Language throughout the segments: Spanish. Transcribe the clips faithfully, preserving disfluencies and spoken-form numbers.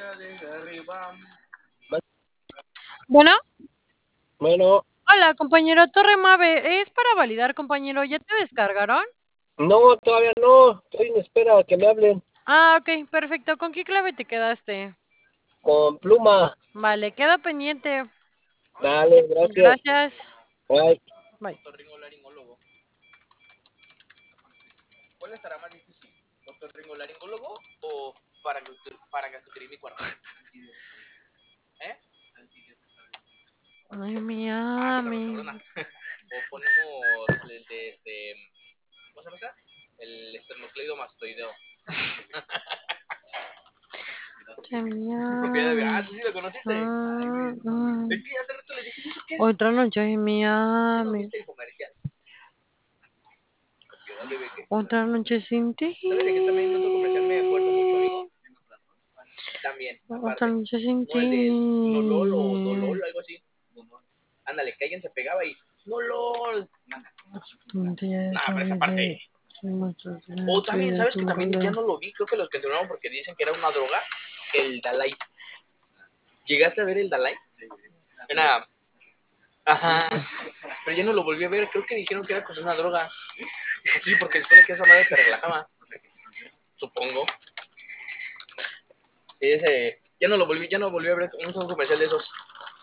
Bueno, Bueno, hola, compañero Torre Mave. Es para validar, compañero. ¿Ya te descargaron? no, todavía no. Estoy en espera a que me hablen. Ah, ok, perfecto. ¿Con qué clave te quedaste? Con pluma. Vale, queda pendiente. Dale, gracias. Gracias. Bye. Bye. Otorrinolaringólogo. ¿Cuál estará más difícil? ¿Otorrinolaringólogo o farangoterapia? ¿Eh? Ay, mi Ah, qué ami. cabrona. O ponemos el de este. ¿Cómo se llama esa? El esternocleido mastoideo. Ay, mi Propiedad de. Ah, ami. ¿tú sí lo conociste? Mm, mm. Es que hace rato le dije, ¿y eso qué es? Otra noche en ¿No Miami. viste el comercial? Propiedad de Beque. Otra noche sin ti. ¿Sabes de qué también en otro comercial me acuerdo mucho, amigo? También, Otra aparte. noche sin No, el del Nolol o ti. Dolol, algo así. Ándale, que alguien se pegaba y. ¡No LOL! Un día de Nah, tu pero esa vida. parte. O también, ¿sabes que también ya no lo vi? Creo que los cancelaron porque dicen que era una droga. El Dalai. ¿Llegaste a ver el Dalai? Era. Ajá. Pero ya no lo volví a ver. Creo que dijeron que era pues una droga. Sí, porque se supone que esa madre te relajaba. Supongo. Sí, ese. Ya no lo volví, ya no volví a ver un solo comercial de esos.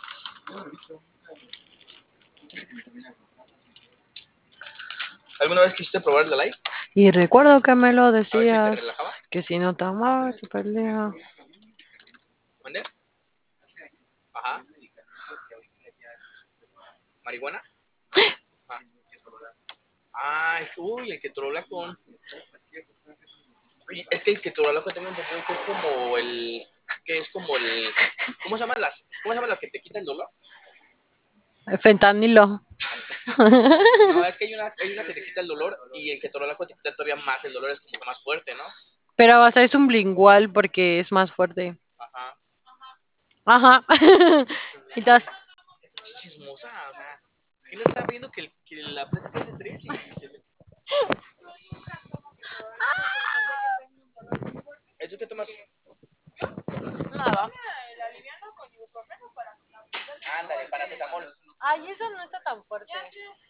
¿Alguna vez quisiste probar el Dalai? Y recuerdo que me lo A ver si te decías, relajaba. que si no te amaba, se perdía. ¿Mande? Ajá. ¿Marihuana? Ah. Ay, uy, el ketorolaco. Es que el ketorolaco tengo entendido que es como el. Que es como el. ¿Cómo se llama las? ¿Cómo se llama la que te quita el dolor? Fentanilo. No, es que hay una, hay una que te quita el dolor y el ketorolaco te quita todavía más el dolor, es como que más fuerte, ¿no? Pero o sea, es un bilingual porque es más fuerte. Ajá. Ajá. Y tas- Es chismosa, o sea. ¿Qué no está viendo que, el, que la plática es de tres y se ve? ¿Eso qué tomas? Nada. Ándale, paracetamol. Ay, eso no está tan fuerte.